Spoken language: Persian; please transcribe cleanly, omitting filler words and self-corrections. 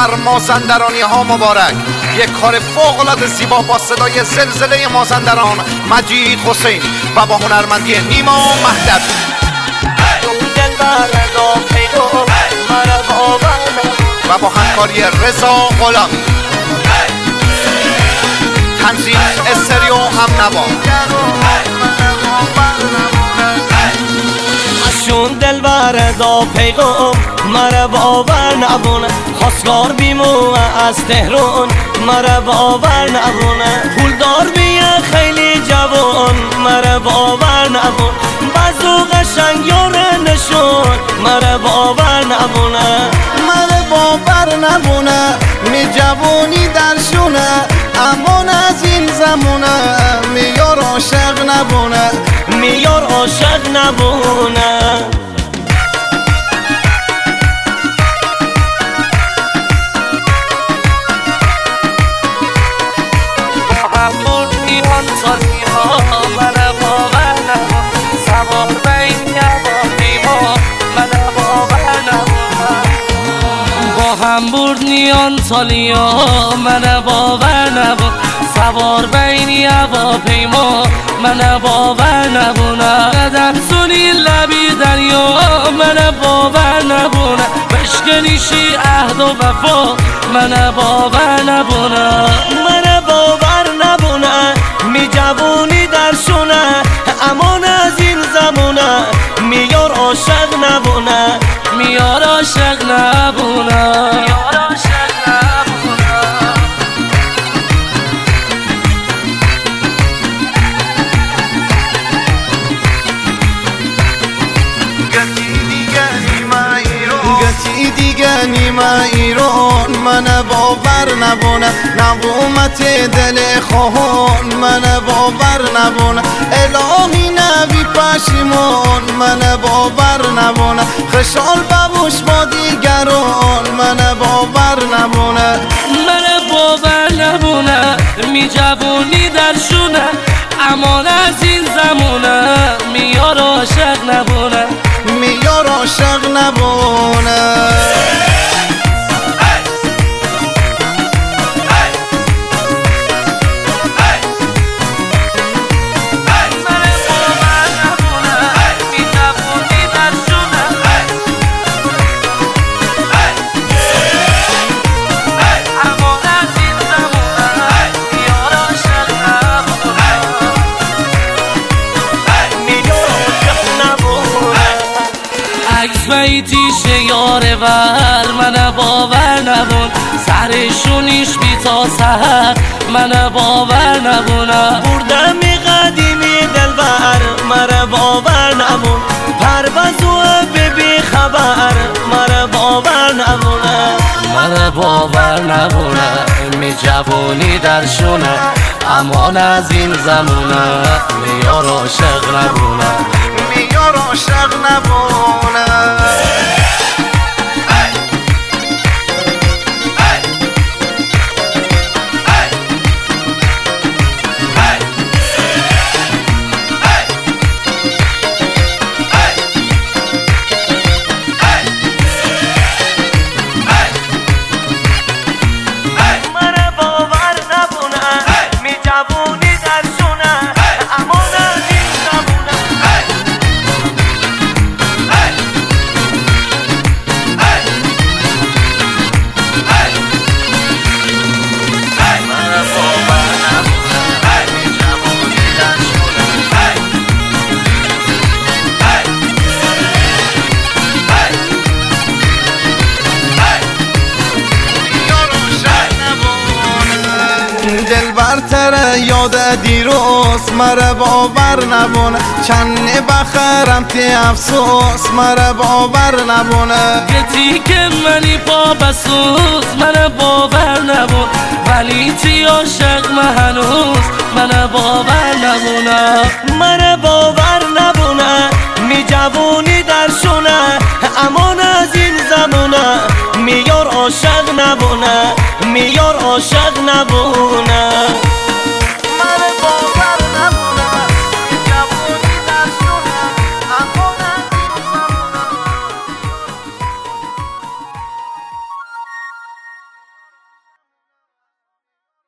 بر مازندرانی ها مبارک. یک کار فوق العاده زیبا با صدای زلزله مازندران مجید حسینی و با هنرمندی نیما مهدوی. و با همکاری رضا غلامی. تنظیم استریو هم نوا. اشون دلبر دا پیغام مرا باور نبونه، خواستگار بیمو از تهران مرا باور نبونه، پولدار بیه خیلی جوان مرا باور نبونه، بازو قشنگ یاره نشون مرا باور نبونه، مرا باور نبونه می جوانی درشونه، امان از این زمونه میار عاشق نبونه، میار عاشق نبونه. همبردنیان سالیا من باور نبود، سوار بین هواپیما من باور نبونه، قدم سونی لبی دریا من باور نبونه، بشکنیشی عهد و وفا من باور نبونه، من باور نبونه می جوونی درشونه، امان از این زمونه میار عاشق نبونه، میار عاشق نبونه، میار عاشق نبونه. گتی دیگه نیمه ایران من باور نبونه، نقومت دل خواهان من باور نبونه، الهی نبی پشیمان من باور نبونه، خشال ببوش با دیگران من باور نبونه، من باور نبونه می جوونی درشونه، امان از این زمونه میار عاشق نبونه، میار عاشق نبونه. بیتیش یاره ور من باور نبون، سرشونیش بی تا سهر من باور نبونه، بردمی قدیمی دلبر مرا باور نبون، پروازو ببی خبر مرا باور نبونه، من باور نبونه می جوونی درشونه، امان از این زمونه میار عاشق نبونه، میار عاشق نبونه. دل برتر یاد دیروز مرا باور نبونه، چند بخرم تی افسوس مرا باور نبونه، گتی که منی پا بسوز من باور نبون، ولی تی عاشق من هنوز من باور نبونه، من باور نبونه می جوونی درشونه، امان از این زمونه میار عاشق نبونه، میار عاشق نبونه.